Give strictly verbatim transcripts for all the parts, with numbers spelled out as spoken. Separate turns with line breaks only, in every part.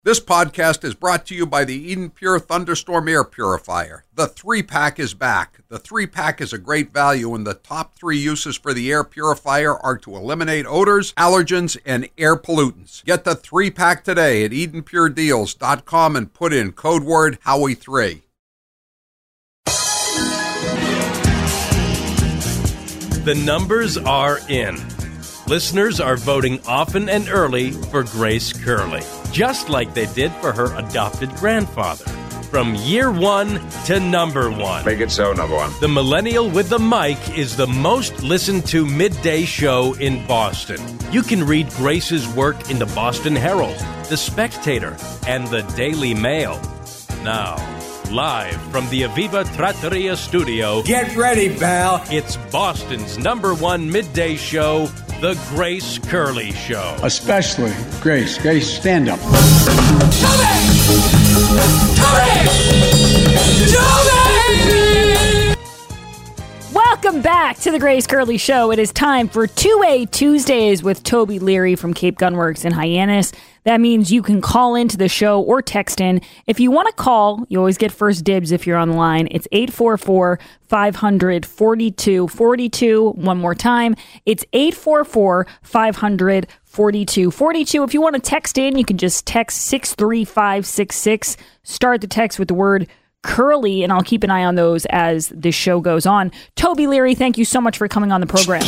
This podcast is brought to you by the Eden Pure Thunderstorm Air Purifier. The three-pack is back. The three-pack is a great value, and the top three uses for the air purifier are to eliminate odors, allergens, and air pollutants. Get the three-pack today at eden pure deals dot com and put in code word Howie three.
The numbers are in. Listeners are voting often and early for Grace Curley, just like they did for her adopted grandfather. From year one to number one.
Make it so, number one.
The Millennial with the Mic is the most listened to midday show in Boston. You can read Grace's work in the Boston Herald, The Spectator, and the Daily Mail. Now, live from the Aviva Trattoria studio.
Get ready, pal.
It's Boston's number one midday show, The Grace Curley Show.
Especially Grace. Grace, stand up.
Tommy! Tommy! Tommy!
Welcome back to The Grace Curley Show. It is time for two A Tuesdays with Toby Leary from Cape Gunworks in Hyannis. That means you can call into the show or text in. If you want to call, you always get first dibs if you're on the line. It's eight four four, five hundred, forty-two forty-two. One more time. It's eight four four, five hundred, forty-two forty-two. If you want to text in, you can just text six three five six six. Start the text with the word Curly, and I'll keep an eye on those as the show goes on. Toby Leary, thank you so much for coming on the program.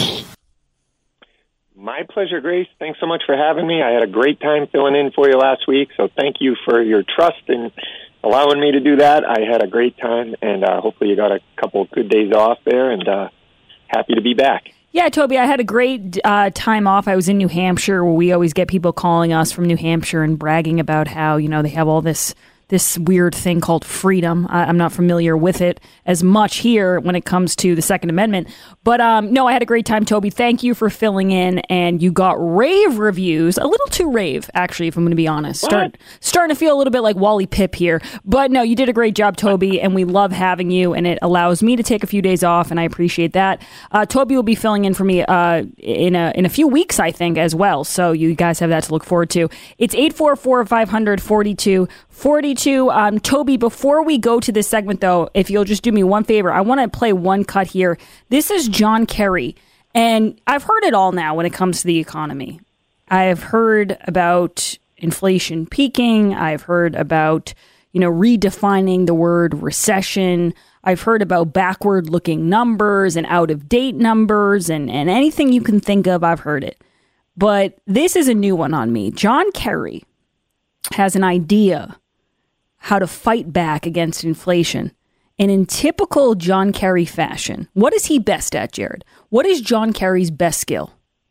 My pleasure, Grace. Thanks so much for having me. I had a great time filling in for you last week, so thank you for your trust in allowing me to do that. I had a great time, and uh, hopefully you got a couple of good days off there, and uh, happy to be back.
Yeah, Toby, I had a great uh, time off. I was in New Hampshire, where we always get people calling us from New Hampshire and bragging about how, you know, they have all this this weird thing called freedom. I, I'm not familiar with it as much here when it comes to the Second Amendment. But um, no, I had a great time, Toby. Thank you for filling in. And you got rave reviews. A little too rave, actually, if I'm going to be honest. Start, starting to feel a little bit like Wally Pipp here. But no, you did a great job, Toby. And we love having you. And it allows me to take a few days off. And I appreciate that. Uh, Toby will be filling in for me uh, in, a, in a few weeks, I think, as well. So you guys have that to look forward to. It's eight four four, five hundred, forty-two forty-two. Um, Toby, before we go to this segment, though, if you'll just do me one favor, I want to play one cut here. This is John Kerry, and I've heard it all now when it comes to the economy. I've heard about inflation peaking. I've heard about, you know, redefining the word recession. I've heard about backward-looking numbers and out-of-date numbers, and, and anything you can think of, I've heard it. But this is a new one on me. John Kerry has an idea how to fight back against inflation. And in typical John Kerry fashion, what is he best at, Jared? What is John Kerry's best skill?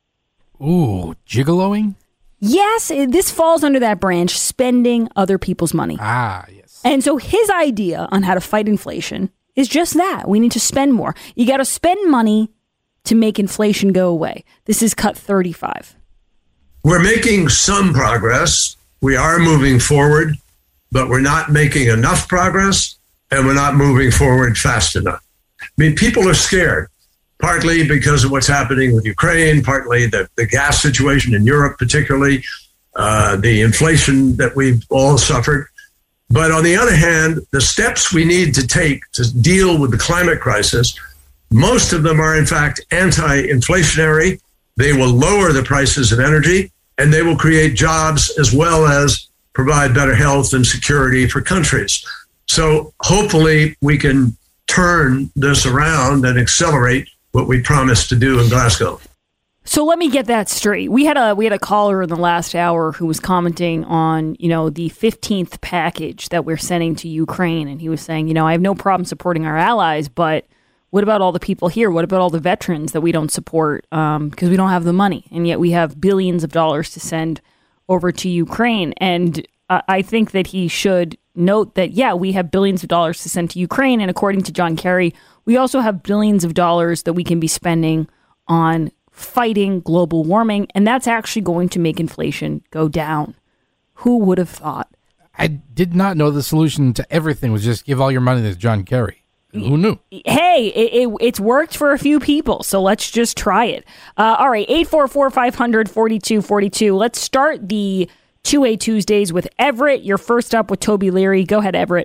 Ooh, gigoloing?
Yes, this falls under that branch, spending other people's money.
Ah, yes.
And so his idea on how to fight inflation is just that. We need to spend more. You got to spend money to make inflation go away. This is cut thirty-five.
We're making some progress. We are moving forward, but we're not making enough progress, and we're not moving forward fast enough. I mean, people are scared, partly because of what's happening with Ukraine, partly the, the gas situation in Europe, particularly, uh, the inflation that we've all suffered. But on the other hand, the steps we need to take to deal with the climate crisis, most of them are, in fact, anti-inflationary. They will lower the prices of energy, and they will create jobs as well as provide better health and security for countries. So hopefully we can turn this around and accelerate what we promised to do in Glasgow.
So let me get that straight. We had a we had a caller in the last hour who was commenting on, you know, the fifteenth package that we're sending to Ukraine, and he was saying, you know, I have no problem supporting our allies, but what about all the people here? What about all the veterans that we don't support um, because we don't have the money, and yet we have billions of dollars to send over to Ukraine? And uh, I think that he should note that, yeah, we have billions of dollars to send to Ukraine. And according to John Kerry, we also have billions of dollars that we can be spending on fighting global warming. And that's actually going to make inflation go down. Who would have thought?
I did not know the solution to everything was just give all your money to John Kerry. Who knew?
Hey, it, it, it's worked for a few people, so let's just try it. Uh, all right, eight four four, five hundred, forty-two forty-two. Let's start the two A Tuesdays with Everett. You're first up with Toby Leary. Go ahead, Everett.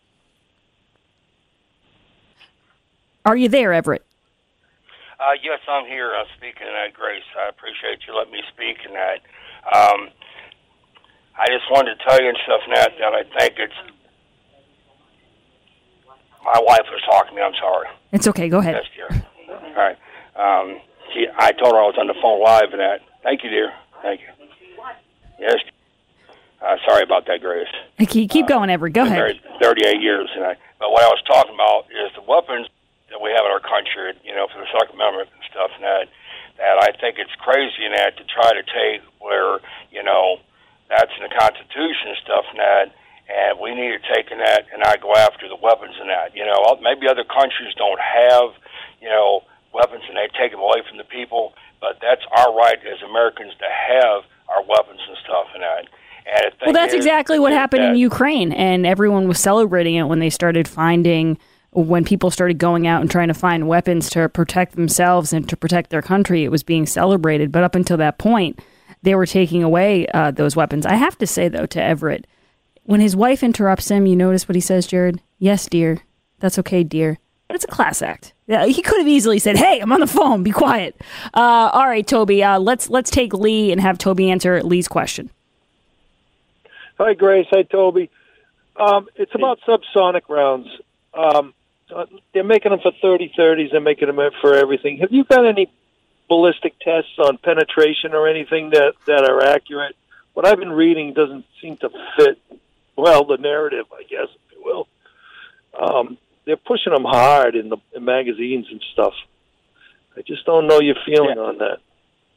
Are you there, Everett?
Uh, yes, I'm here. I'm speaking at Grace. I appreciate you letting me speak in that. Um, I just wanted to tell you and stuff, Nat, that I think it's... My wife was talking to me. I'm sorry.
It's okay. Go ahead.
Yes, dear. All right. Um, she, I told her I was on the phone live and that. Thank you, dear. Thank you. Yes. Uh, sorry about that, Grace.
Keep, keep going, Everett. Go
Been
ahead.
married thirty-eight years. And I, but what I was talking about is the weapons that we have in our country, you know, for the Second Amendment and stuff, and that, that I think it's crazy in that to try to take where, you know, that's in the Constitution and stuff, and that, and we need to take in that and not go after the weapons and that. You know, maybe other countries don't have, you know, weapons and they take them away from the people, but that's our right as Americans to have our weapons and stuff and that. And
well, that's
is,
exactly what happened
that,
in Ukraine, and everyone was celebrating it when they started finding, when people started going out and trying to find weapons to protect themselves and to protect their country. It was being celebrated, but up until that point, they were taking away uh, those weapons. I have to say, though, to Everett, when his wife interrupts him, you notice what he says, Jared? Yes, dear. That's okay, dear. But it's a class act. Yeah, he could have easily said, hey, I'm on the phone. Be quiet. Uh, all right, Toby, uh, let's let's take Lee and have Toby answer Lee's question.
Hi, Grace. Hi, Toby. Um, it's about subsonic rounds. Um, uh, they're making them for thirty thirties. They're making them for everything. Have you got any ballistic tests on penetration or anything that, that are accurate? What I've been reading doesn't seem to fit, well, the narrative, I guess, if you will. Um, they're pushing them hard in the in magazines and stuff. I just don't know your feeling
Yeah.
on that.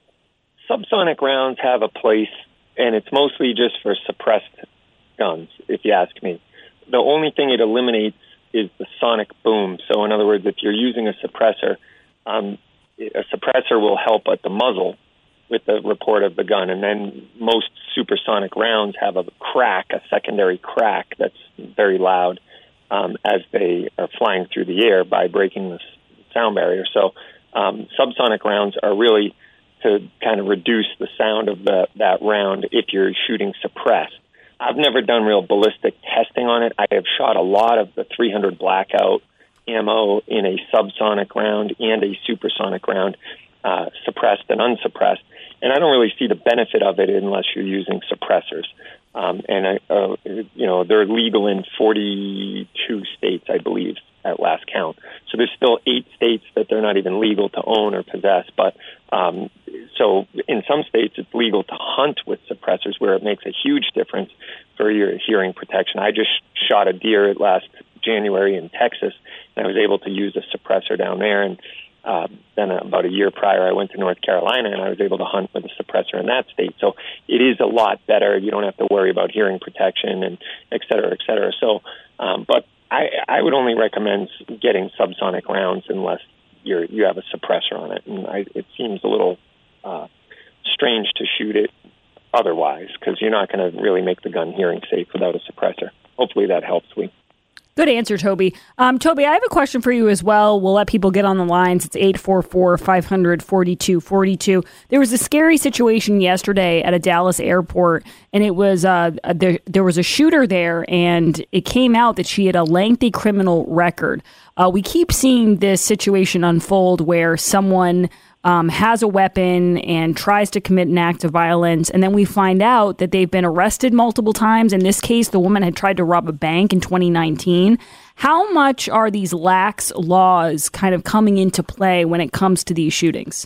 Subsonic rounds have a place, and it's mostly just for suppressed guns, if you ask me. The only thing it eliminates is the sonic boom. So in other words, if you're using a suppressor, um, a suppressor will help at the muzzle with the report of the gun. And then most supersonic rounds have a crack, a secondary crack that's very loud um, as they are flying through the air by breaking the sound barrier. So um, subsonic rounds are really to kind of reduce the sound of the, that round if you're shooting suppressed. I've never done real ballistic testing on it. I have shot a lot of the three hundred Blackout ammo in a subsonic round and a supersonic round, uh, suppressed and unsuppressed. And I don't really see the benefit of it unless you're using suppressors. Um, and, uh, you know, they're legal in forty-two states, I believe, at last count. So there's still eight states that they're not even legal to own or possess. But um, so in some states, it's legal to hunt with suppressors, where it makes a huge difference for your hearing protection. I just shot a deer last January in Texas, and I was able to use a suppressor down there. And uh, then about a year prior, I went to North Carolina, and I was able to hunt with a suppressor in that state. So it is a lot better. You don't have to worry about hearing protection and et cetera, et cetera. So, um, but I, I would only recommend getting subsonic rounds unless you're, you have a suppressor on it. And I, it seems a little uh, strange to shoot it otherwise, because you're not going to really make the gun hearing safe without a suppressor. Hopefully that helps, Lee.
Good answer, Toby. Um, Toby, I have a question for you as well. We'll let people get on the lines. It's eight four four, five hundred, forty-two forty-two. There was a scary situation yesterday at a Dallas airport, and it was uh, there, there was a shooter there, and it came out that she had a lengthy criminal record. Uh, we keep seeing this situation unfold where someone Um, has a weapon and tries to commit an act of violence, and then we find out that they've been arrested multiple times. In this case, the woman had tried to rob a bank in twenty nineteen. How much are these lax laws kind of coming into play when it comes to these shootings?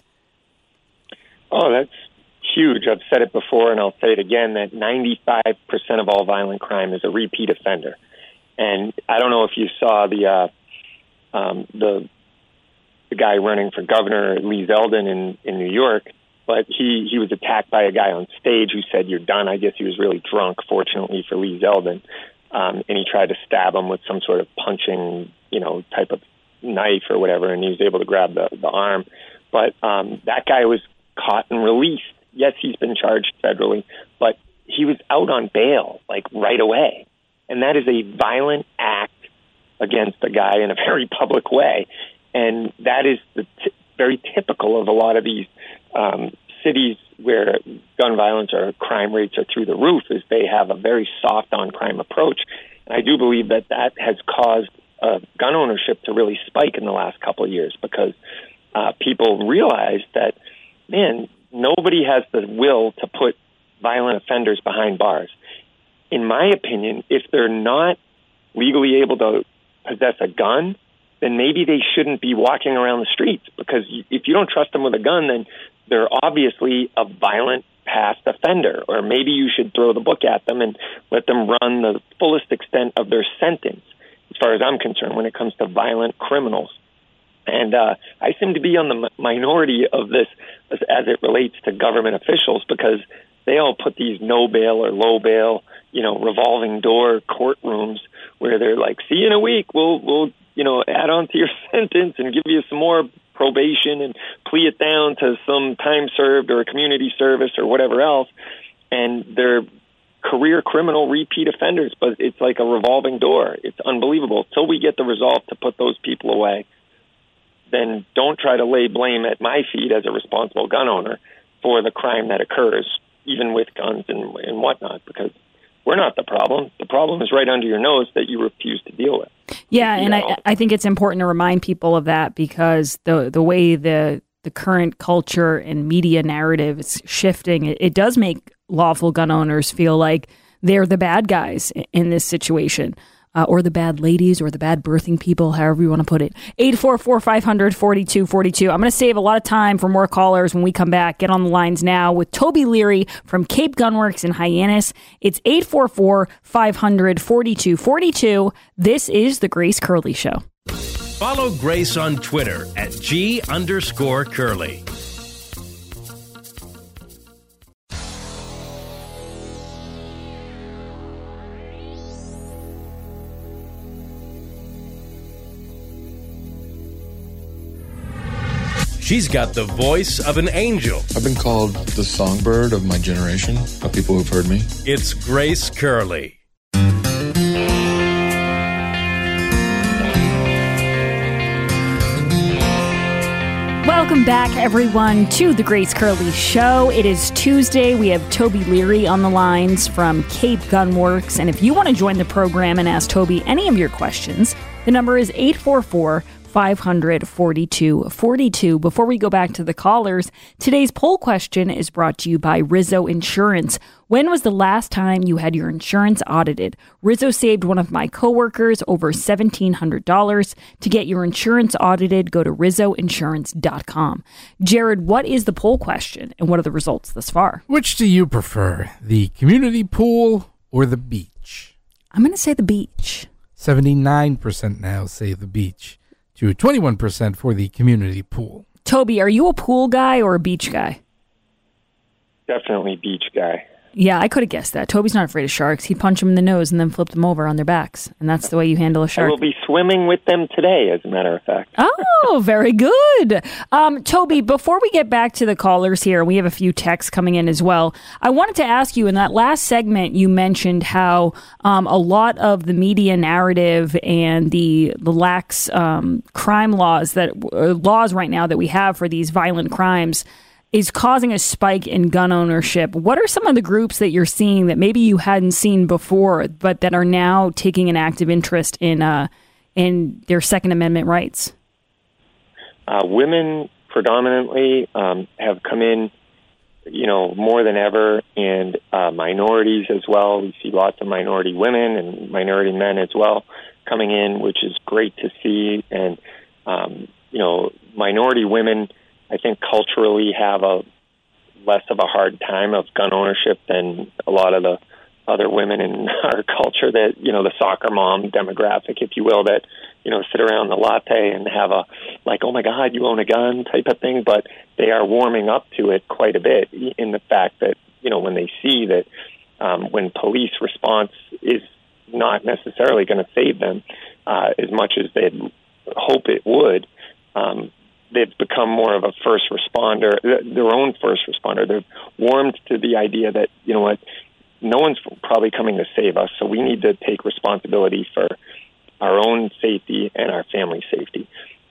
Oh, that's huge. I've said it before, and I'll say it again, that ninety-five percent of all violent crime is a repeat offender. And I don't know if you saw the uh, um, the the guy running for governor, Lee Zeldin, in, in New York, but he, he was attacked by a guy on stage who said, "You're done." I guess he was really drunk, fortunately for Lee Zeldin, um, and he tried to stab him with some sort of punching, you know, type of knife or whatever, and he was able to grab the, the arm. But um, that guy was caught and released. Yes, he's been charged federally, but he was out on bail, like, right away. And that is a violent act against a guy in a very public way. And that is the t- very typical of a lot of these um, cities where gun violence or crime rates are through the roof is they have a very soft on-crime approach. And I do believe that that has caused uh, gun ownership to really spike in the last couple of years because uh, people realize that, man, nobody has the will to put violent offenders behind bars. In my opinion, if they're not legally able to possess a gun, then maybe they shouldn't be walking around the streets, because if you don't trust them with a gun, then they're obviously a violent past offender, or maybe you should throw the book at them and let them run the fullest extent of their sentence, as far as I'm concerned, when it comes to violent criminals. And uh, I seem to be on the minority of this as, as it relates to government officials, because they all put these no bail or low bail, you know, revolving door courtrooms where they're like, see you in a week, we'll, we'll, you know, add on to your sentence and give you some more probation and plea it down to some time served or a community service or whatever else. And they're career criminal repeat offenders, but it's like a revolving door. It's unbelievable. Till we get the resolve to put those people away, then don't try to lay blame at my feet as a responsible gun owner for the crime that occurs, even with guns and, and whatnot, because we're not the problem. The problem is right under your nose that you refuse to deal with.
Yeah, and I, I think it's important to remind people of that, because the the way the the current culture and media narrative is shifting, it, it does make lawful gun owners feel like they're the bad guys in this situation. Uh, or the bad ladies, or the bad birthing people, however you want to put it. eight four four, five hundred, forty-two forty-two. I'm going to save a lot of time for more callers when we come back. Get on the lines now with Toby Leary from Cape Gunworks in Hyannis. It's eight four four, five hundred, forty-two forty-two. This is The Grace Curley Show.
Follow Grace on Twitter at G underscore Curley. She's got the voice of an angel.
I've been called the songbird of my generation, of people who've heard me.
It's Grace Curley.
Welcome back, everyone, to The Grace Curley Show. It is Tuesday. We have Toby Leary on the lines from Cape Gunworks. And if you want to join the program and ask Toby any of your questions, the number is eight four four, five hundred, forty-two forty-two. Before we go back to the callers, today's poll question is brought to you by Rizzo Insurance. When was the last time you had your insurance audited? Rizzo saved one of my coworkers over seventeen hundred dollars. To get your insurance audited, go to rizzo insurance dot com. Jared, what is the poll question, and what are the results thus far?
Which do you prefer, the community pool or the beach?
I'm going to say the beach.
seventy-nine percent now say the beach, to twenty-one percent for the community pool.
Toby, are you a pool guy or a beach guy?
Definitely beach guy.
Yeah, I could have guessed that. Toby's not afraid of sharks. He'd punch them in the nose and then flip them over on their backs. And that's the way you handle a shark.
I will be swimming with them today, as a matter of fact.
Oh, very good. Um, Toby, before we get back to the callers here, we have a few texts coming in as well. I wanted to ask you, in that last segment, you mentioned how um, a lot of the media narrative and the, the lax um, crime laws that uh, laws right now that we have for these violent crimes is causing a spike in gun ownership. What are some of the groups that you're seeing that maybe you hadn't seen before, but that are now taking an active interest in uh, in their Second Amendment rights?
Uh, women predominantly um, have come in, you know, more than ever, and uh, minorities as well. We see lots of minority women and minority men as well coming in, which is great to see. And, um, you know, minority women, I think, culturally have a less of a hard time of gun ownership than a lot of the other women in our culture that, you know, the soccer mom demographic, if you will, that, you know, sit around the latte and have a, like, oh my God, you own a gun type of thing. But they are warming up to it quite a bit in the fact that, you know, when they see that um, when police response is not necessarily going to save them uh, as much as they'd hope it would, um, they've become more of a first responder, their own first responder. They've warmed to the idea that, you know what, no one's probably coming to save us, so we need to take responsibility for our own safety and our family safety.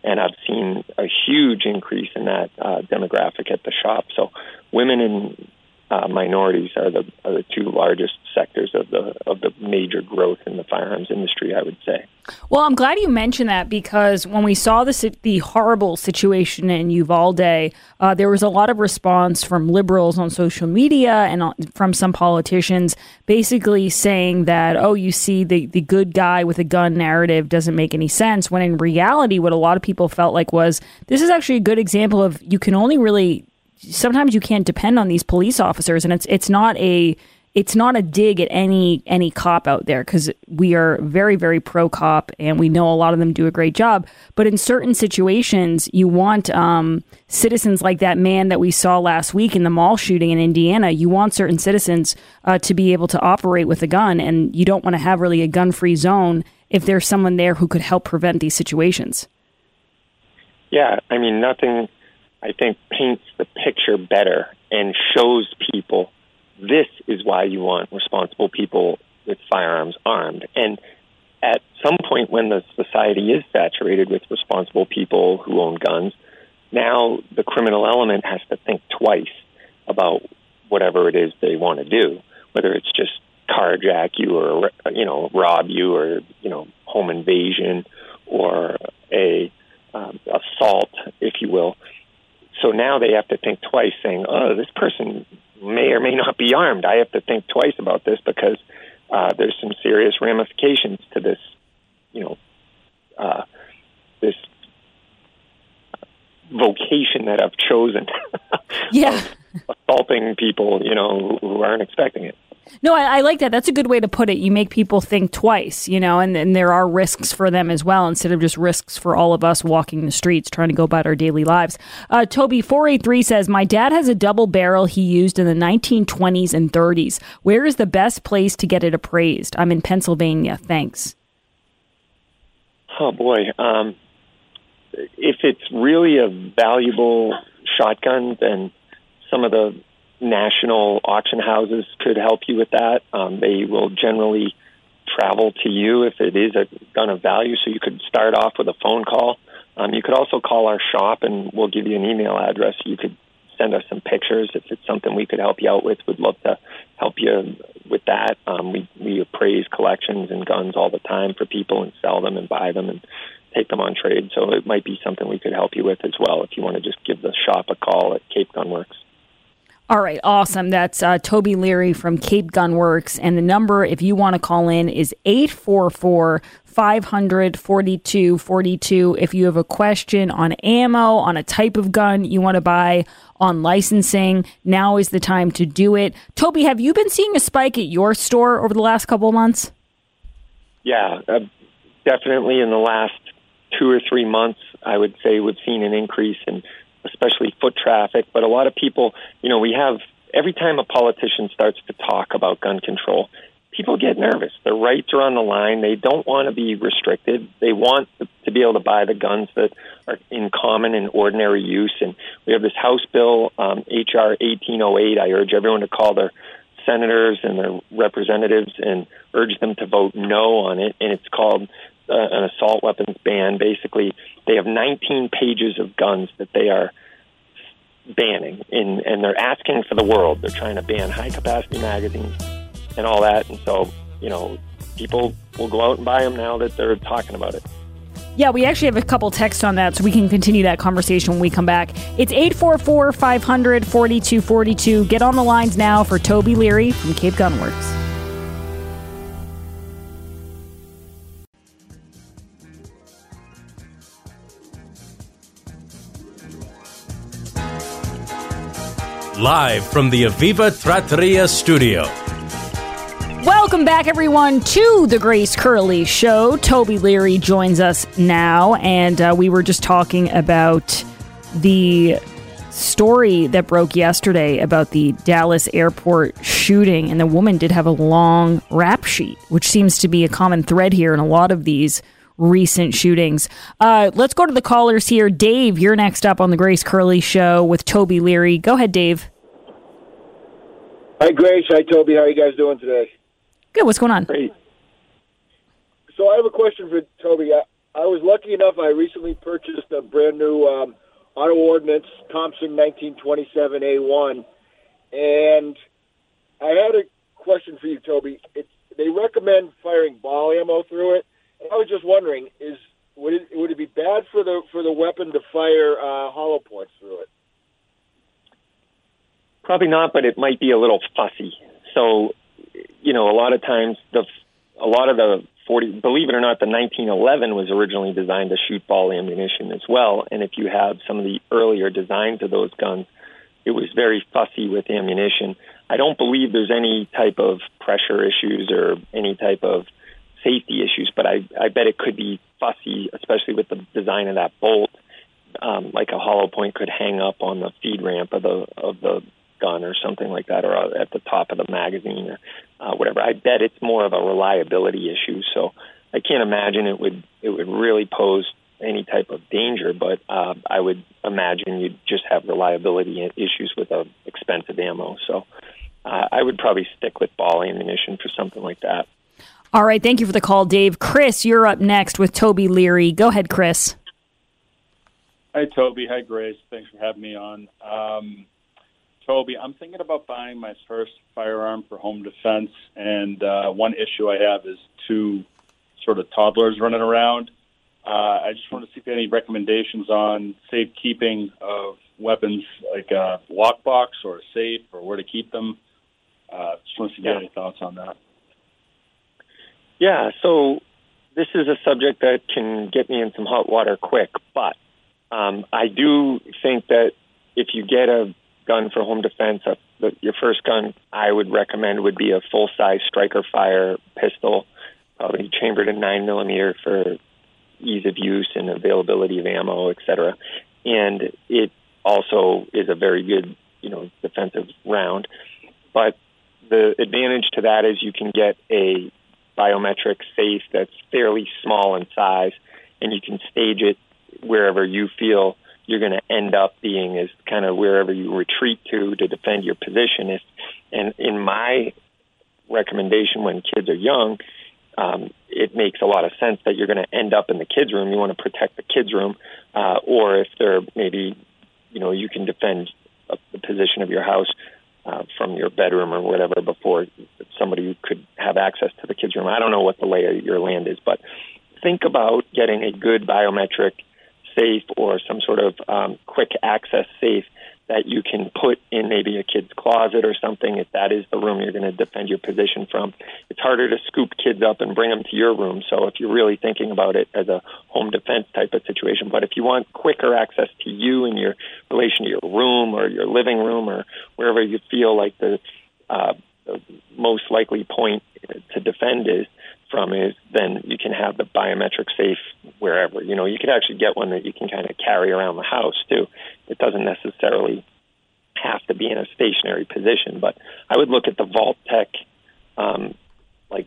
and I've seen a huge increase in that uh, demographic at the shop. So women and uh, minorities are the are the two largest sectors of the of the major growth in the firearms industry, I would say.
Well, I'm glad you mentioned that, because when we saw the, the horrible situation in Uvalde, uh, there was a lot of response from liberals on social media and on, from some politicians basically saying that, oh, you see, the, the good guy with a gun narrative doesn't make any sense, when in reality what a lot of people felt like was, this is actually a good example of you can only really, sometimes you can't depend on these police officers, and it's it's not a... It's not a dig at any any cop out there, because we are very, very pro-cop, and we know a lot of them do a great job. But in certain situations, you want um, citizens like that man that we saw last week in the mall shooting in Indiana. You want certain citizens uh, to be able to operate with a gun, and you don't want to have really a gun-free zone if there's someone there who could help prevent these situations.
Yeah, I mean, nothing, I think, paints the picture better and shows people this is why you want responsible people with firearms armed. And at some point when the society is saturated with responsible people who own guns, now the criminal element has to think twice about whatever it is they want to do, whether it's just carjack you or, you know, rob you, or, you know, home invasion or a um, assault, if you will. So now they have to think twice, saying, oh, this person may or may not be armed. I have to think twice about this because uh, there's some serious ramifications to this, you know, uh, this vocation that I've chosen.
Yeah.
Assaulting people, you know, who aren't expecting it.
No, I, I like that. That's a good way to put it. You make people think twice, you know, and, and there are risks for them as well, instead of just risks for all of us walking the streets trying to go about our daily lives. Uh, Toby, four eight three says, my dad has a double barrel he used in the nineteen twenties and thirties. Where is the best place to get it appraised? I'm in Pennsylvania. Thanks.
Oh, boy. Um, if it's really a valuable shotgun, then some of the national auction houses could help you with that. Um, they will generally travel to you if it is a gun of value, so you could start off with a phone call. Um, you could also call our shop, and we'll give you an email address. You could send us some pictures if it's something we could help you out with. We'd love to help you with that. Um, we, we appraise collections and guns all the time for people and sell them and buy them and take them on trade, so it might be something we could help you with as well if you want to just give the shop a call at Cape Gun Works.
All right, awesome. That's uh, Toby Leary from Cape Gun Works. And the number, if you want to call in, is eight four four, five hundred, forty-two forty-two. If you have a question on ammo, on a type of gun you want to buy, on licensing, now is the time to do it. Toby, have you been seeing a spike at your store over the last couple of months?
Yeah, uh, definitely in the last two or three months, I would say we've seen an increase in especially foot traffic. But a lot of people, you know, we have, every time a politician starts to talk about gun control, people get nervous. Their rights are on the line. They don't want to be restricted. They want to be able to buy the guns that are in common and ordinary use. And we have this House bill, um, H R eighteen oh eight. I urge everyone to call their senators and their representatives and urge them to vote no on it. And it's called uh, an assault weapons ban. Basically, they have nineteen pages of guns that they are banning, in, and they're asking for the world. They're trying to ban high-capacity magazines and all that. And so, you know, people will go out and buy them now that they're talking about it.
Yeah, we actually have a couple texts on that, so we can continue that conversation when we come back. It's eight four four, five hundred, forty-two forty-two. Get on the lines now for Toby Leary from Cape Gun Works.
Live from the Aviva Trattoria studio.
Welcome back, everyone, to the Grace Curley Show. Toby Leary joins us now, and uh, we were just talking about the story that broke yesterday about the Dallas airport shooting, and the woman did have a long rap sheet, which seems to be a common thread here in a lot of these recent shootings. Uh, let's go to the callers here. Dave, you're next up on the Grace Curley Show with Toby Leary. Go ahead, Dave.
Hi, Grace. Hi, Toby. How are you guys doing today?
Good. What's going on?
Great.
So I have a question for Toby. I, I was lucky enough. I recently purchased a brand new um, auto ordnance Thompson nineteen twenty-seven A one, and I had a question for you, Toby. It's, they recommend firing ball ammo through it. And I was just wondering, is would it would it be bad for the for the weapon to fire uh, hollow points through it?
Probably not, but it might be a little fussy. So, you know, a lot of times the a lot of the forty, believe it or not, the nineteen eleven was originally designed to shoot ball ammunition as well. And if you have some of the earlier designs of those guns, it was very fussy with ammunition. I don't believe there's any type of pressure issues or any type of safety issues, but I, I bet it could be fussy, especially with the design of that bolt. Um, like a hollow point could hang up on the feed ramp of the of the gun or something like that, or at the top of the magazine or uh, whatever. I bet it's more of a reliability issue. So I can't imagine it would it would really pose any type of danger, but uh, I would imagine you'd just have reliability issues with uh, expensive ammo. So uh, I would probably stick with ball ammunition for something like that.
All right, thank you for the call, Dave. Chris, you're up next with Toby Leary. Go ahead, Chris.
Hi, Toby. Hi, Grace. Thanks for having me on. Um, Toby, I'm thinking about buying my first firearm for home defense, and uh, one issue I have is two sort of toddlers running around. Uh, I just want to see if you have any recommendations on safekeeping of weapons, like a lockbox or a safe, or where to keep them. Uh, just want to see if you have any thoughts on that.
Yeah, so this is a subject that can get me in some hot water quick, but um, I do think that if you get a gun for home defense, uh, the, your first gun I would recommend would be a full-size striker fire pistol, probably chambered in nine millimeter for ease of use and availability of ammo, et cetera. And it also is a very good, you know, defensive round. But the advantage to that is you can get a biometric safe that's fairly small in size, and you can stage it wherever you feel you're going to end up being, is kind of wherever you retreat to to defend your position. If, and in my recommendation, when kids are young, um, it makes a lot of sense that you're going to end up in the kids' room. You want to protect the kids' room, uh, or if they're maybe, you know, you can defend a, the position of your house uh, from your bedroom or whatever before somebody could have access to the kids' room. I don't know what the lay of your land is, but think about getting a good biometric safe or some sort of um, quick access safe that you can put in maybe a kid's closet or something, if that is the room you're going to defend your position from. It's harder to scoop kids up and bring them to your room, so if you're really thinking about it as a home defense type of situation. But if you want quicker access to you and your relation to your room or your living room or wherever you feel like the, uh, the most likely point to defend is from is, then you can have the biometric safe wherever. You know, you could actually get one that you can kind of carry around the house too. It doesn't necessarily have to be in a stationary position, but I would look at the Vault-Tec, um, like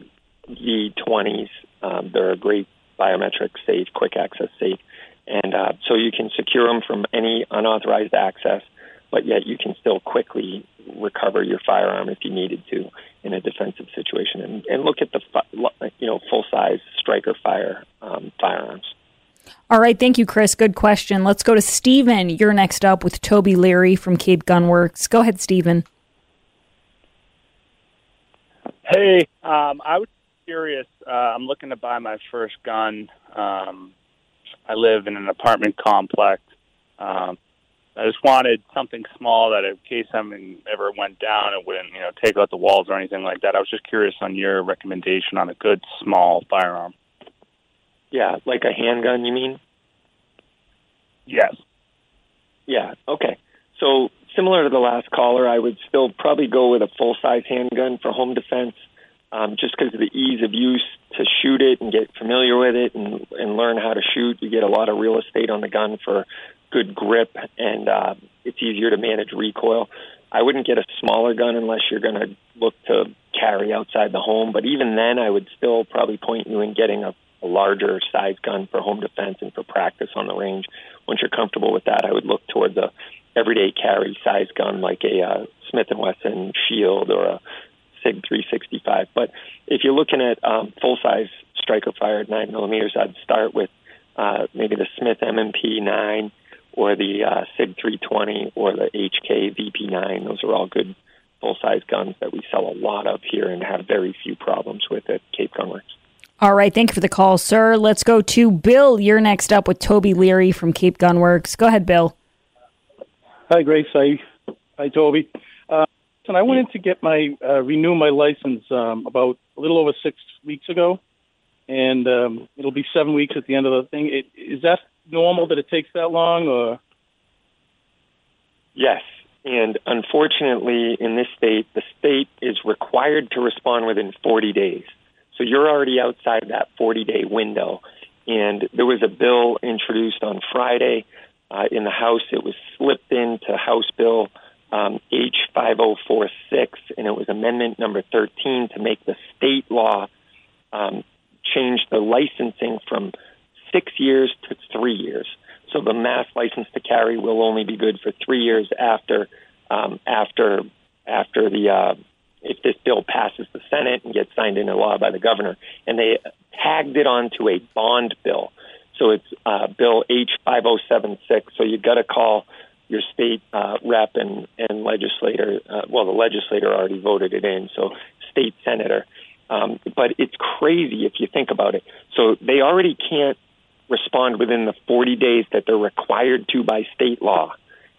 V twenties. Um, they're a great biometric safe, quick access safe. And uh, so you can secure them from any unauthorized access, but yet you can still quickly recover your firearm if you needed to in a defensive situation. And, and look at the, you know, full-size striker fire um, firearms.
All right, thank you, Chris. Good question. Let's go to Stephen. You're next up with Toby Leary from Cape Gun Works. Go ahead, Stephen.
Hey, um, I was curious. Uh, I'm looking to buy my first gun. Um, I live in an apartment complex. Um, I just wanted something small that in case something ever went down, it wouldn't, you know, take out the walls or anything like that. I was just curious on your recommendation on a good small firearm.
Yeah, like a handgun, you mean?
Yes.
Yeah, okay. So similar to the last caller, I would still probably go with a full-size handgun for home defense, um, just because of the ease of use to shoot it and get familiar with it and, and learn how to shoot. You get a lot of real estate on the gun for good grip, and uh, it's easier to manage recoil. I wouldn't get a smaller gun unless you're going to look to carry outside the home, but even then I would still probably point you in getting a, a larger size gun for home defense and for practice on the range. Once you're comfortable with that, I would look towards a everyday carry size gun like a uh, Smith and Wesson Shield or a Sig three sixty-five. But if you're looking at um, full-size striker fire at nine millimeters, I'd start with uh, maybe the Smith M and P nine or the uh, Sig three twenty or the H K V P nine. Those are all good full-size guns that we sell a lot of here and have very few problems with at Cape Gunworks.
All right, thank you for the call, sir. Let's go to Bill. You're next up with Toby Leary from Cape Gunworks. Go ahead, Bill.
Hi, Grace. Hi, hi Toby. Uh, and I went in to get my uh, renew my license um, about a little over six weeks ago, and um, it'll be seven weeks at the end of the thing. It, is that normal that it takes that long, or?
Yes. And unfortunately, in this state, the state is required to respond within forty days. So you're already outside that forty-day window. And there was a bill introduced on Friday uh, in the House. It was slipped into House Bill um, H five oh four six, and it was amendment number thirteen to make the state law um, change the licensing from six years to three years. So the mass license to carry will only be good for three years after um, after after the uh, if this bill passes the Senate and gets signed into law by the governor. And they tagged it onto a bond bill. So it's uh, Bill H five oh seven six. So you've got to call your state uh, rep and, and legislator. Uh, well, the legislator already voted it in, so state senator. Um, but it's crazy if you think about it. So they already can't respond within the forty days that they're required to by state law.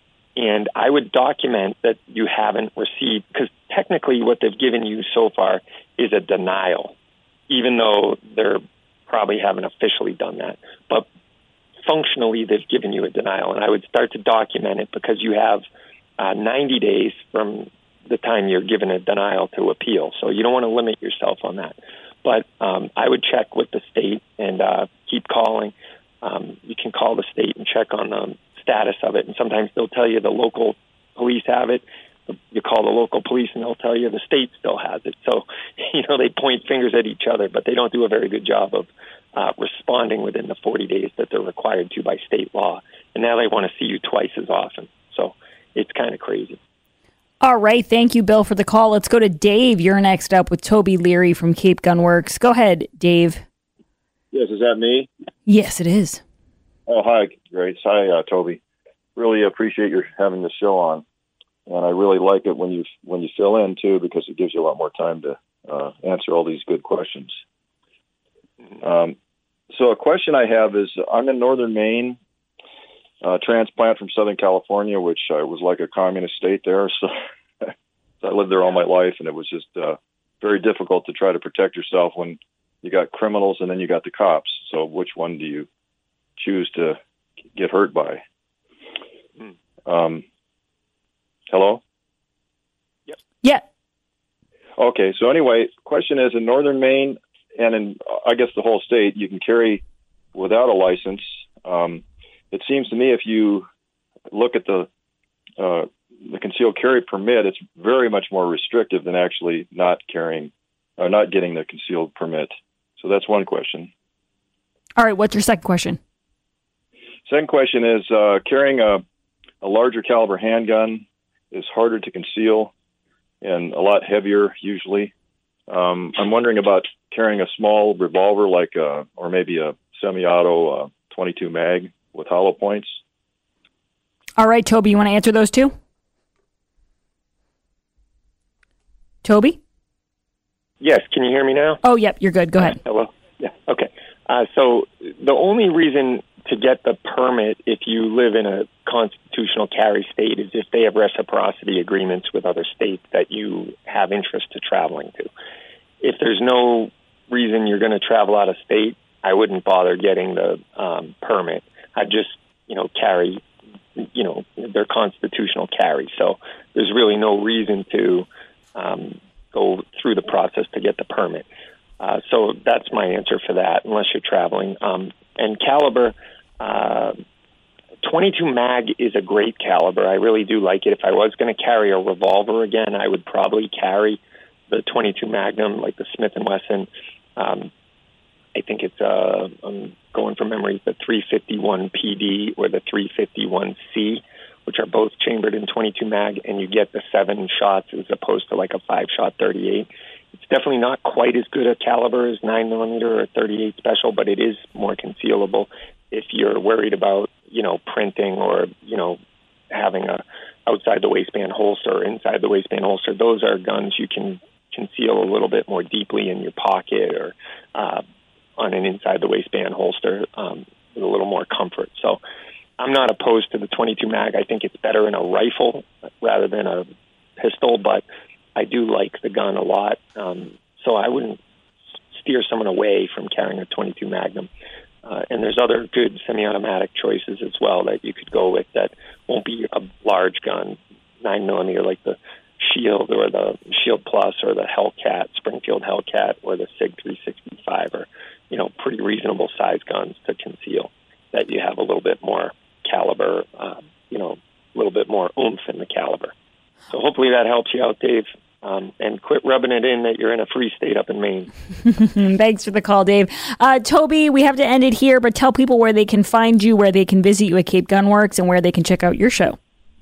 And I would document that you haven't received, because technically what they've given you so far is a denial, even though they're probably haven't officially done that. But functionally, they've given you a denial. And I would start to document it, because you have uh, ninety days from the time you're given a denial to appeal. So you don't want to limit yourself on that. But um, I would check with the state and uh, keep calling. Um, you can call the state and check on the status of it. And sometimes they'll tell you the local police have it. You call the local police and they'll tell you the state still has it. So, you know, they point fingers at each other, but they don't do a very good job of uh, responding within the forty days that they're required to by state law. And now they want to see you twice as often. So it's kind of crazy.
All right. Thank you, Bill, for the call. Let's go to Dave. You're next up with Toby Leary from Cape Gunworks. Go ahead, Dave.
Yes, is that me?
Yes, it is.
Oh, hi, Grace. Hi, uh, Toby. Really appreciate your having the show on, and I really like it when you when you fill in too, because it gives you a lot more time to uh, answer all these good questions. Um, so, a question I have is: I'm in northern Maine, uh, transplant from Southern California, which uh, was like a communist state there. So, I lived there all my life, and it was just uh, very difficult to try to protect yourself when you got criminals and then you got the cops. So, which one do you choose to get hurt by? Um, hello?
Yep. Yeah.
Okay. So anyway, question is, in northern Maine and in, I guess, the whole state, you can carry without a license. Um, it seems to me if you look at the, uh, the concealed carry permit, it's very much more restrictive than actually not carrying or not getting the concealed permit. So that's one question.
All right. What's your second question?
Second question is, uh, carrying a, a larger caliber handgun is harder to conceal and a lot heavier usually. Um, I'm wondering about carrying a small revolver, like a, or maybe a semi-auto uh, twenty-two mag with hollow points.
All right, Toby, you want to answer those two? Toby?
Yes. Can you hear me now?
Oh, yep. You're good. Go ahead.
Hello. Yeah. Okay. Uh, so the only reason to get the permit if you live in a constitutional carry state is if they have reciprocity agreements with other states that you have interest to traveling to. If there's no reason you're going to travel out of state, I wouldn't bother getting the um, permit. I'd just, you know, carry, you know, their constitutional carry. So there's really no reason to um, go through the process to get the permit. Uh, so that's my answer for that, unless you're traveling. Um, and caliber, uh, twenty-two mag is a great caliber. I really do like it. If I was going to carry a revolver again, I would probably carry the twenty-two Magnum, like the Smith and Wesson. Um, I think it's, uh, I'm going from memory, the three fifty-one P D or the three fifty-one C, which are both chambered in twenty-two mag, and you get the seven shots as opposed to like a five-shot thirty-eight. It's definitely not quite as good a caliber as nine millimeter or thirty-eight special, but it is more concealable. if you're worried about, you know, printing or, you know, having a outside the waistband holster or inside the waistband holster, those are guns you can conceal a little bit more deeply in your pocket or uh, on an inside the waistband holster um, with a little more comfort. So I'm not opposed to the twenty-two mag. I think it's better in a rifle rather than a pistol, but I do like the gun a lot. Um, so I wouldn't steer someone away from carrying a twenty-two Magnum. Uh, and there's other good semi-automatic choices as well that you could go with that won't be a large gun, nine millimeter like the Shield or the Shield Plus or the Hellcat, Springfield Hellcat, or the Sig three sixty-five, or, you know, pretty reasonable size guns to conceal that you have a little bit more caliber, uh, you know, a little bit more oomph in the caliber. So hopefully that helps you out, Dave. Um, and quit rubbing it in that you're in a free state up in Maine.
Thanks for the call, Dave. Uh, Toby, we have to end it here, but tell people where they can find you, where they can visit you at Cape Gun Works, and where they can check out your show.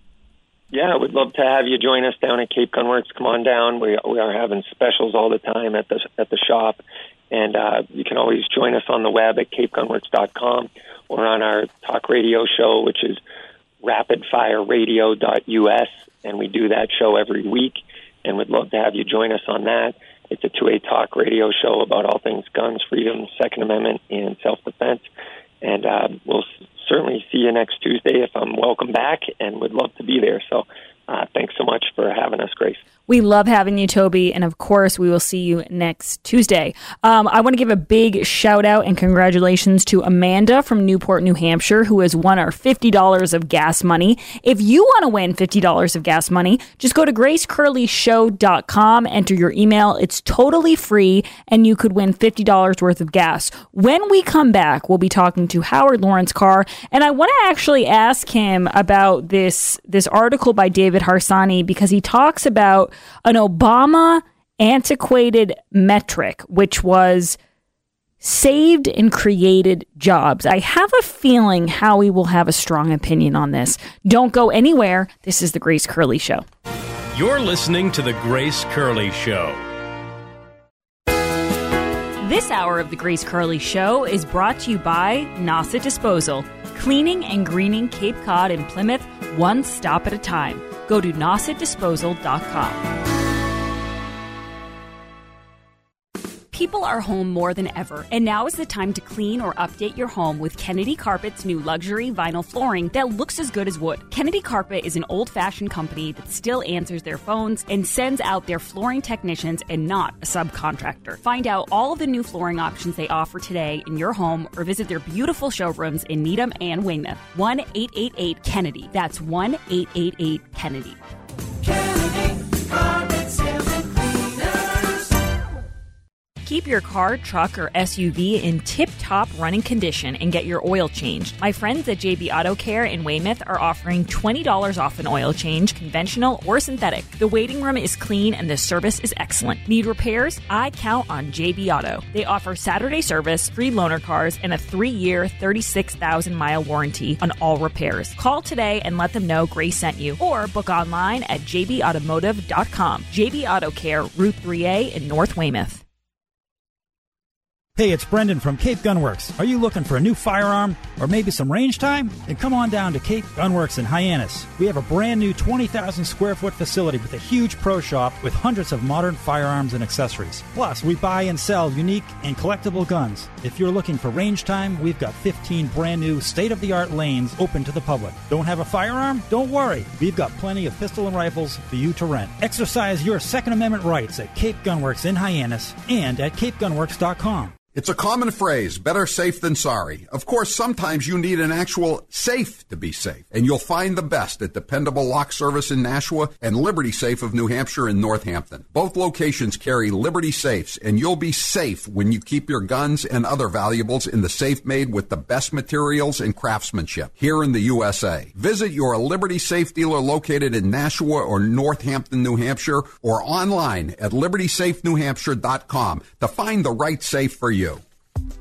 Yeah, I would love to have you join us down at Cape Gun Works. Come on down. We we are having specials all the time at the at the shop, and uh, you can always join us on the web at cape gun works dot com or on our talk radio show, which is rapid fire radio dot U S, and we do that show every week. And we'd love to have you join us on that. It's a two-way talk radio show about all things guns, freedom, Second Amendment, and self-defense. And uh, we'll s- certainly see you next Tuesday if I'm welcome back, and would love to be there. So uh, thanks so much for having us, Grace.
We love having you, Toby, and of course, we will see you next Tuesday. Um, I want to give a big shout out and congratulations to Amanda from Newport, New Hampshire, who has won our fifty dollars of gas money. If you want to win fifty dollars of gas money, just go to grace curley show dot com, enter your email. It's totally free, and you could win fifty dollars worth of gas. When we come back, we'll be talking to Howard Lawrence Carr, and I want to actually ask him about this, this article by David Harsanyi, because he talks about an Obama antiquated metric, which was saved and created jobs. I have a feeling Howie will have a strong opinion on this. Don't go anywhere. This is the Grace Curley Show.
You're listening to the Grace Curley Show.
This hour of the Grace Curley Show is brought to you by NASA Disposal. Cleaning and greening Cape Cod and Plymouth, one stop at a time. Go to nasa disposal dot com. People are home more than ever, and now is the time to clean or update your home with Kennedy Carpet's new luxury vinyl flooring that looks as good as wood. Kennedy Carpet is an old-fashioned company that still answers their phones and sends out their flooring technicians and not a subcontractor. Find out all of the new flooring options they offer today in your home or visit their beautiful showrooms in Needham and Weymouth. one eight eight eight Kennedy. That's one eight eight eight Kennedy.
Kennedy Carpet Sales and Cleaners.
Keep your car, truck, or S U V in tip-top running condition and get your oil changed. My friends at J B Auto Care in Weymouth are offering twenty dollars off an oil change, conventional or synthetic. The waiting room is clean and the service is excellent. Need repairs? I count on J B Auto. They offer Saturday service, free loaner cars, and a three-year, thirty-six thousand mile warranty on all repairs. Call today and let them know Grace sent you, or book online at j b automotive dot com. J B Auto Care, Route three A in North Weymouth.
Hey, it's Brendan from Cape Gunworks. Are you looking for a new firearm or maybe some range time? Then come on down to Cape Gunworks in Hyannis. We have a brand new twenty thousand square foot facility with a huge pro shop with hundreds of modern firearms and accessories. Plus, we buy and sell unique and collectible guns. If you're looking for range time, we've got fifteen brand new state-of-the-art lanes open to the public. Don't have a firearm? Don't worry. We've got plenty of pistol and rifles for you to rent. Exercise your Second Amendment rights at Cape Gunworks in Hyannis and at cape gunworks dot com.
It's a common phrase, better safe than sorry. Of course, sometimes you need an actual safe to be safe, and you'll find the best at Dependable Lock Service in Nashua and Liberty Safe of New Hampshire in Northampton. Both locations carry Liberty Safes, and you'll be safe when you keep your guns and other valuables in the safe made with the best materials and craftsmanship here in the U S A. Visit your Liberty Safe dealer located in Nashua or Northampton, New Hampshire, or online at liberty safe new hampshire dot com to find the right safe for you.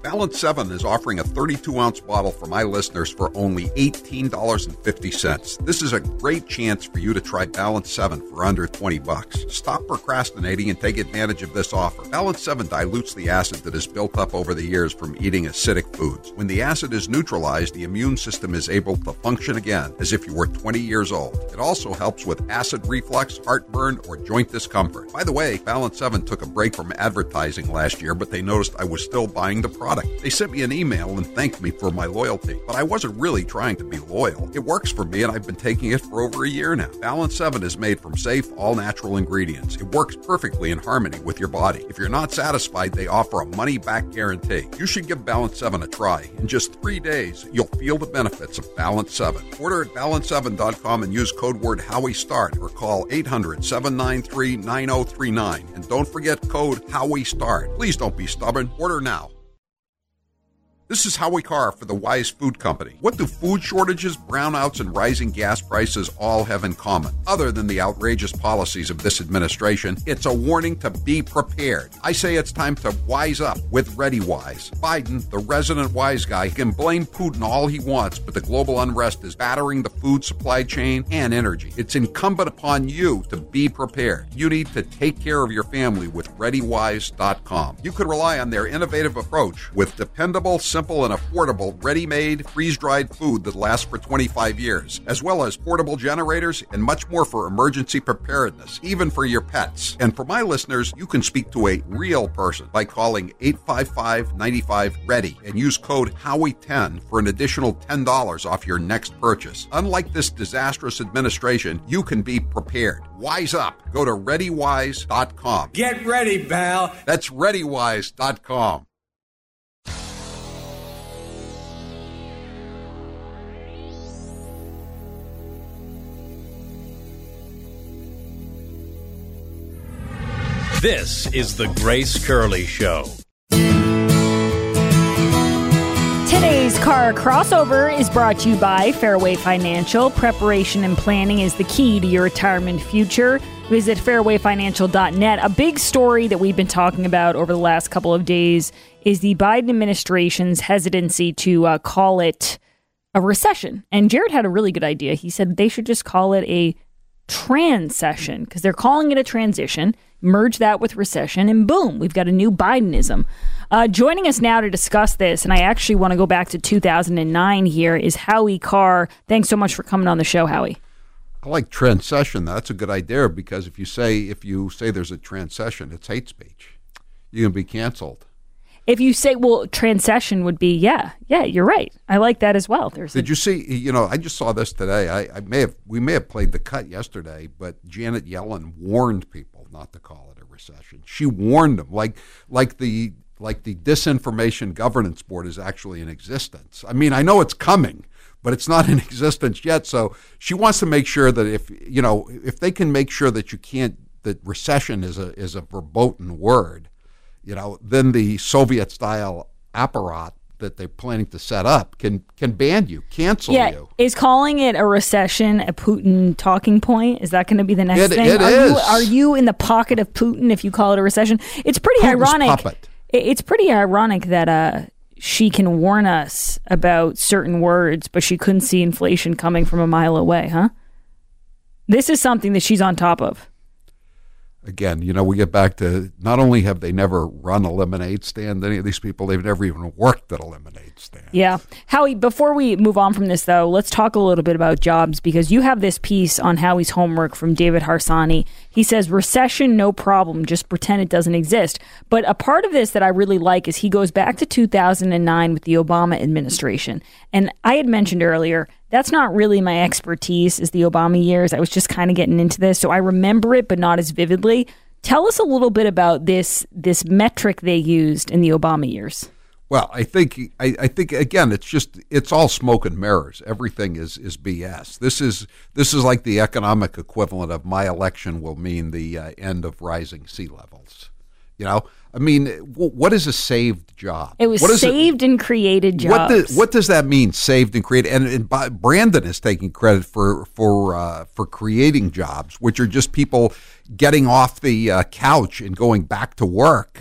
Balance seven is offering a thirty-two ounce bottle for my listeners for only eighteen dollars and fifty cents. This is a great chance for you to try Balance seven for under twenty bucks. Stop procrastinating and take advantage of this offer. Balance seven dilutes the acid that is built up over the years from eating acidic foods. When the acid is neutralized, the immune system is able to function again as if you were twenty years old. It also helps with acid reflux, heartburn, or joint discomfort. By the way, Balance seven took a break from advertising last year, but they noticed I was still buying the product. They sent me an email and thanked me for my loyalty, but I wasn't really trying to be loyal. It works for me, and I've been taking it for over a year now. Balance seven is made from safe, all-natural ingredients. It works perfectly in harmony with your body. If you're not satisfied, they offer a money-back guarantee. You should give Balance seven a try. In just three days, you'll feel the benefits of Balance seven. Order at balance seven dot com and use code word HowieStart or call eight hundred, seven nine three, nine oh three nine. And don't forget code HowieStart. Please don't be stubborn. Order now. This is Howie Carr for the Wise Food Company. What do food shortages, brownouts, and rising gas prices all have in common? Other than the outrageous policies of this administration, it's a warning to be prepared. I say it's time to wise up with ReadyWise. Biden, the resident wise guy, can blame Putin all he wants, but the global unrest is battering the food supply chain and energy. It's incumbent upon you to be prepared. You need to take care of your family with ready wise dot com. You can rely on their innovative approach with dependable, simple and affordable, ready-made, freeze-dried food that lasts for twenty-five years, as well as portable generators and much more for emergency preparedness, even for your pets. And for my listeners, you can speak to a real person by calling eight five five, nine five, ready and use code Howie ten for an additional ten dollars off your next purchase. Unlike this disastrous administration, you can be prepared. Wise up. Go to ready wise dot com.
Get ready, pal.
That's ready wise dot com.
This is the Grace Curley Show.
Today's car crossover is brought to you by Fairway Financial. Preparation and planning is the key to your retirement future. Visit fairway financial dot net. A big story that we've been talking about over the last couple of days is the Biden administration's hesitancy to uh, call it a recession. And Jared had a really good idea. He said they should just call it a transession because they're calling it a transition. Merge that with recession, and boom, we've got a new Bidenism. Uh, joining us now to discuss this, and I actually want to go back to two thousand nine here, is Howie Carr. Thanks so much for coming on the show, Howie.
I like transession. That's a good idea because if you say if you say there's a transession, it's hate speech. You can be canceled.
If you say, well, transession would be, yeah, yeah, you're right. I like that as well. There's
Did
a-
you see, you know, I just saw this today. I, I may have, we may have played the cut yesterday, but Janet Yellen warned people not to call it a recession. She warned them, like, like the, like the Disinformation Governance Board is actually in existence. I mean, I know it's coming, but it's not in existence yet. So she wants to make sure that if, you know, if they can make sure that you can't, that recession is a, is a verboten word, you know, then the Soviet-style apparat that they're planning to set up can can ban you, cancel
yeah,
you.
Is calling it a recession a Putin talking point? Is that going to be the next
It-
thing?
it
are
is.
You, are you in the pocket of Putin if you call it a recession? It's pretty
Putin's
ironic.
puppet.
It- It's pretty ironic that uh, she can warn us about certain words, but she couldn't see inflation coming from a mile away, huh? This is something that she's on top of.
Again, you know, we get back to not only have they never run a lemonade stand, any of these people, they've never even worked at a lemonade stand.
Yeah. Howie, before we move on from this, though, let's talk a little bit about jobs because you have this piece on Howie's homework from David Harsani. He says, recession, no problem. Just pretend it doesn't exist. But a part of this that I really like is he goes back to two thousand nine with the Obama administration. And I had mentioned earlier, that's not really my expertise is the Obama years. I was just kind of getting into this. So I remember it, but not as vividly. Tell us a little bit about this this metric they used in the Obama years.
Well, I think I, I think again, it's just it's all smoke and mirrors. Everything is, is B S. This is this is like the economic equivalent of my election will mean the uh, end of rising sea levels. You know, I mean, w- what is a saved job?
It was
What is
saved and created jobs.
What, do, what does that mean? Saved and created, and, and Bi- Brandon is taking credit for for uh, for creating jobs, which are just people getting off the uh, couch and going back to work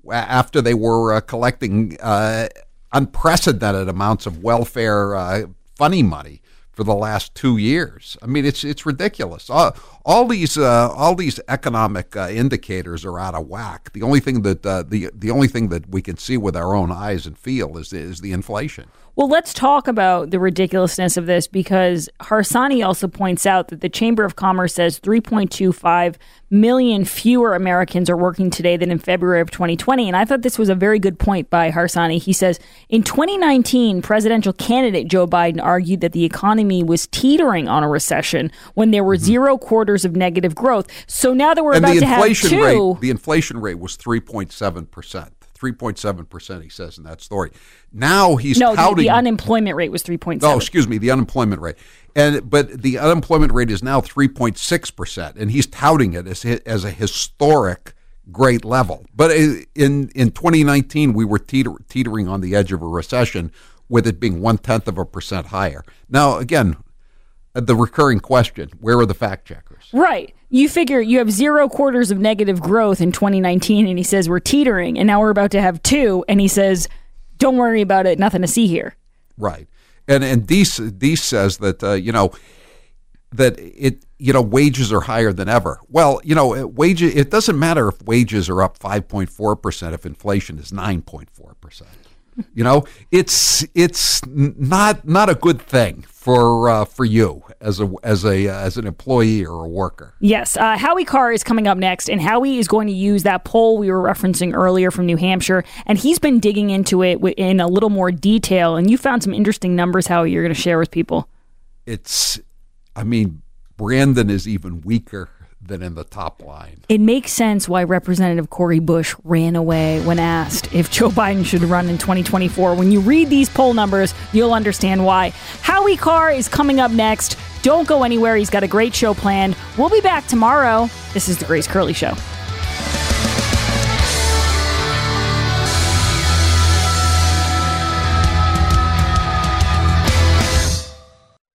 after they were uh, collecting uh, unprecedented amounts of welfare uh, funny money for the last two years. I mean, it's it's ridiculous. All, all these uh, all these economic uh, indicators are out of whack. The only thing that uh, the the only thing that we can see with our own eyes and feel is is the inflation.
Well, let's talk about the ridiculousness of this, because Harsanyi also points out that the Chamber of Commerce says three point two five million fewer Americans are working today than in February of twenty twenty. And I thought this was a very good point by Harsanyi. He says, in twenty nineteen, presidential candidate Joe Biden argued that the economy was teetering on a recession when there were mm-hmm. zero quarters of negative growth. So now that we're
and
about
the
to have two...
Rate, the inflation rate was three point seven percent. three point seven percent, he says in that story. Now he's
no,
touting...
the, the unemployment rate was three point seven.
Oh, excuse me, the unemployment rate. and But the unemployment rate is now three point six percent, and he's touting it as, as a historic great level. But in, in twenty nineteen, we were teeter, teetering on the edge of a recession, with it being one-tenth of a percent higher. Now, again, the recurring question, where are the fact checkers?
Right. You figure you have zero quarters of negative growth in twenty nineteen, and he says we're teetering, and now we're about to have two, and he says, don't worry about it, nothing to see here.
Right. And and Deese, Deese says that, uh, you know, that it, you know, wages are higher than ever. Well, you know, wages, it doesn't matter if wages are up five point four percent if inflation is nine point four percent. You know, it's it's not not a good thing for uh, for you as a as a uh, as an employee or a worker.
Yes, uh, Howie Carr is coming up next, and Howie is going to use that poll we were referencing earlier from New Hampshire, and he's been digging into it in a little more detail. And you found some interesting numbers, Howie, you're going to share with people.
It's, I mean, Brandon is even weaker than in the top line.
It makes sense why Representative Cori Bush ran away when asked if Joe Biden should run in twenty twenty-four. When you read these poll numbers, you'll understand why. Howie Carr is coming up next. Don't go anywhere. He's got a great show planned. We'll be back tomorrow. This is The Grace Curley Show.